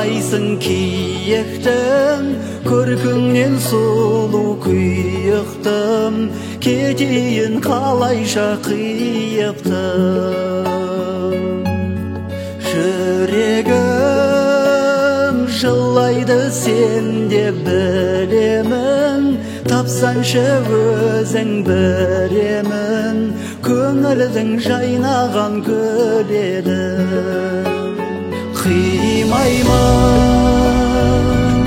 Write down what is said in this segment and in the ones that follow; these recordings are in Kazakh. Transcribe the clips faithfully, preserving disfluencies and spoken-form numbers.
қалайсың киіктің, көркіңнен сұлу күйіктім, кетейін қалайша қиықтым. Жүрегім жылайды сен деп білемін, тапсаншы өзің біремін, көңілдің жайнаған көледі. Қимаймын,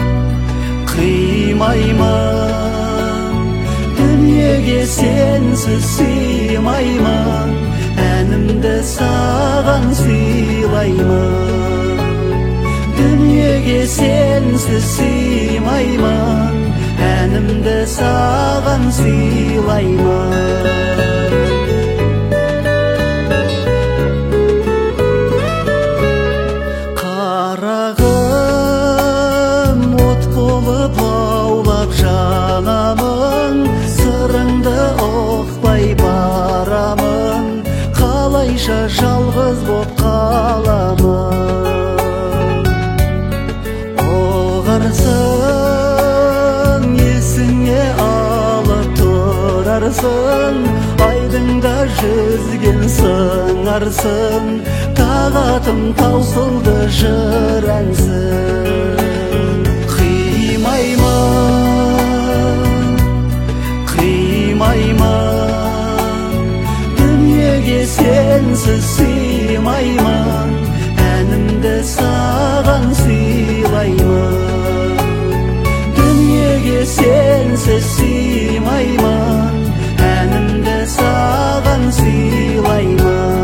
қимаймын, дүниеге сенсіз сыймаймын, әнімді саған сыйлаймын. Дүниеге сенсіз сыймаймын, әнімді саған сыйлаймын. Қарағым от болып лаулап жанамын, сырыңды ұқпай барамын, қалайша жалғыз боп қаламын. Оғарсың, есіңе алып тұрарсың, айдыңда жүзген сыңарсың, тағатым таусылды жыр әнсің. Қимаймын, қимаймын, дүниеге сенсіз сыймаймын, әнімді саған сыйлаймын. Дүниеге сенсіз сыймаймын, әнімді саған сыйлаймын.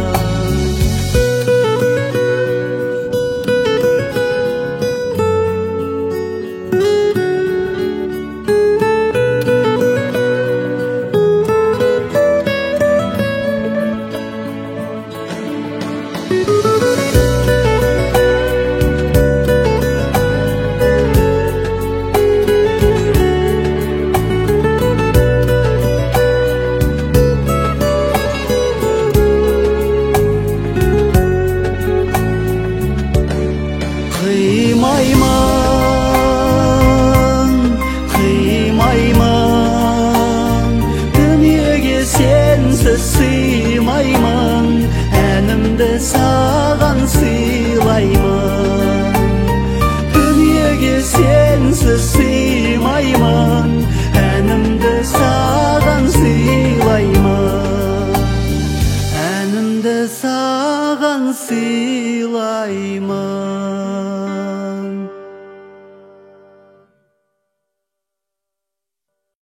Қимаймын, қимаймын, дүниеге сенсіз сыймаймын, әнімді саған сыйлаймын.